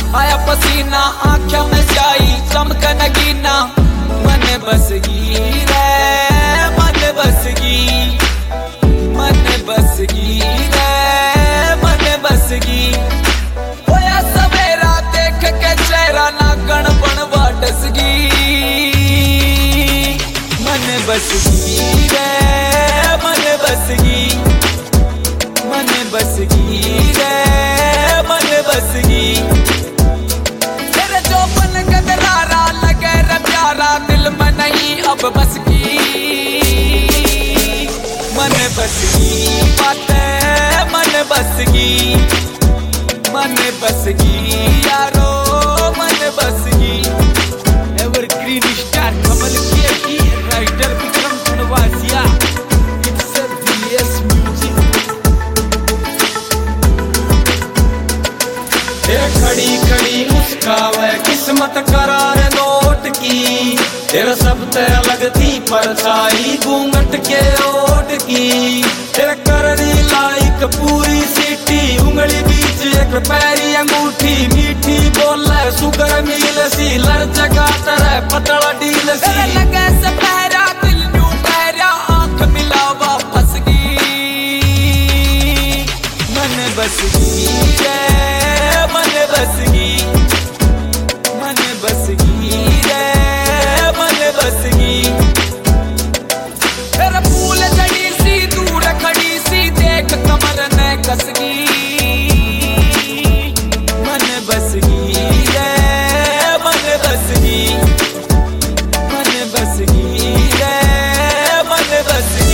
आया पसीना, आँखों में स्याही चमक नगीना। मन बसगी रे मन बसगी, मन बसगी रे मन बसगी। होया सवेरा देख के चेहरा नागण बनवा डसगी। मन बसगी रे मन बसगी, मन बसगी रे मन बसगी। तेरे जो मन गदरारा लगे रे प्यारा, दिल में नहीं अब बसगी। मन बसगी बातें मन बसगी, मन बसगी यारो मन बसगी। एवरग्रीन स्टार कमल की writer Vikram Kunwasiya. It's a DS music. तेरे खड़ी खड़ी मुस्कावे किस्मत करार नोट की। तेरा सब ते अलग थी परछाई घूंघट के ओट की। तेरे करनी लाइक पूरी सीटी, उंगली बीच एक पैरी अंगूठी। मीठी बोले सुगर मिल सी, लड़ जगा तेरे पतला डील सी। लगे से पहरा दिल न्यू पहरा, आंख मिलावा फसगी। मन बसगी रे मन बसगी, मन बसगी रे मन बसगी। तेरा फूल जड़ी सी दूर खड़ी सी, देख कमर ने कसगी। मन बसगी रे मन बसगी, मन बसगी रे मन बसगी।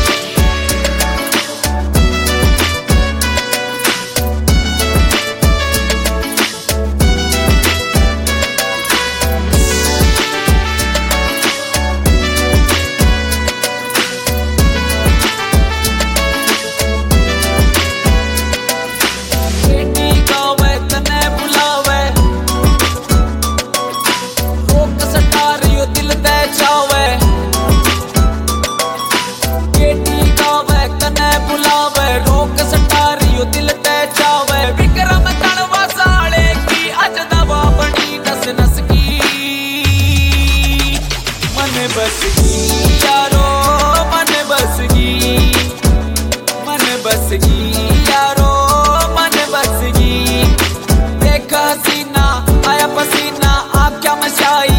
दिल ते चावे विक्रम तड़वा साले की, अज दवा बनी नस नस की। मन बसगी यारो मन बसगी, मन बसगी यारो मन बसगी। देखा हसीना आया पसीना, आँखों में स्याही